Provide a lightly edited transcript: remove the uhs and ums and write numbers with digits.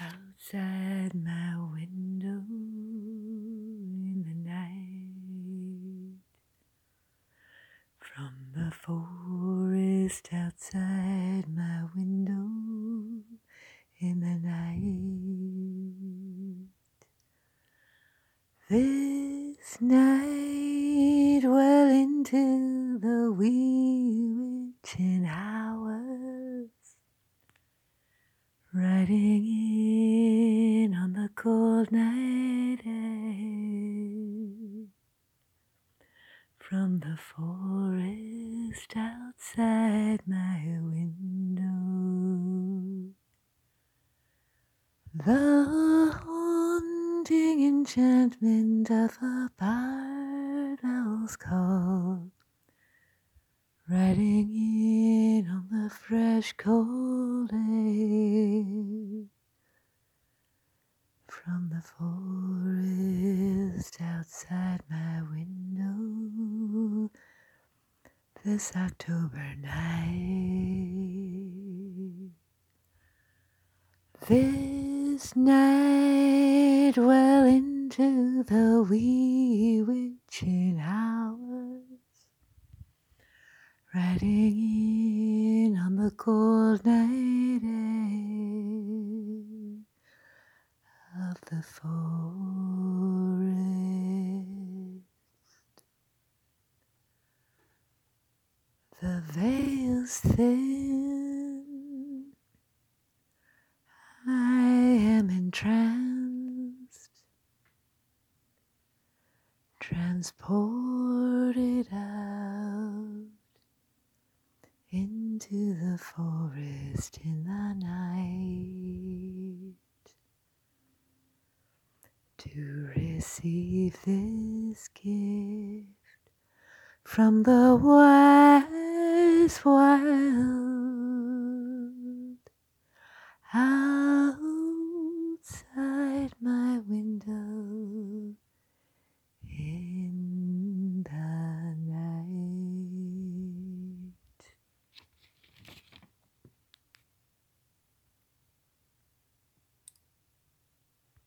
Outside my window in the night, from the forest outside my window in the night, this night well into the wee witching hours, riding in on the cold night air, from the forest outside my window, the haunting enchantment of a barred owl's call, riding in on the fresh cold air, from the forest outside my window, this October night. This night well into the wee witching hours, riding in on the cold night air of the forest. The veil's thin, I am entranced, transported out into the forest in the night, to receive this gift from the wise wild.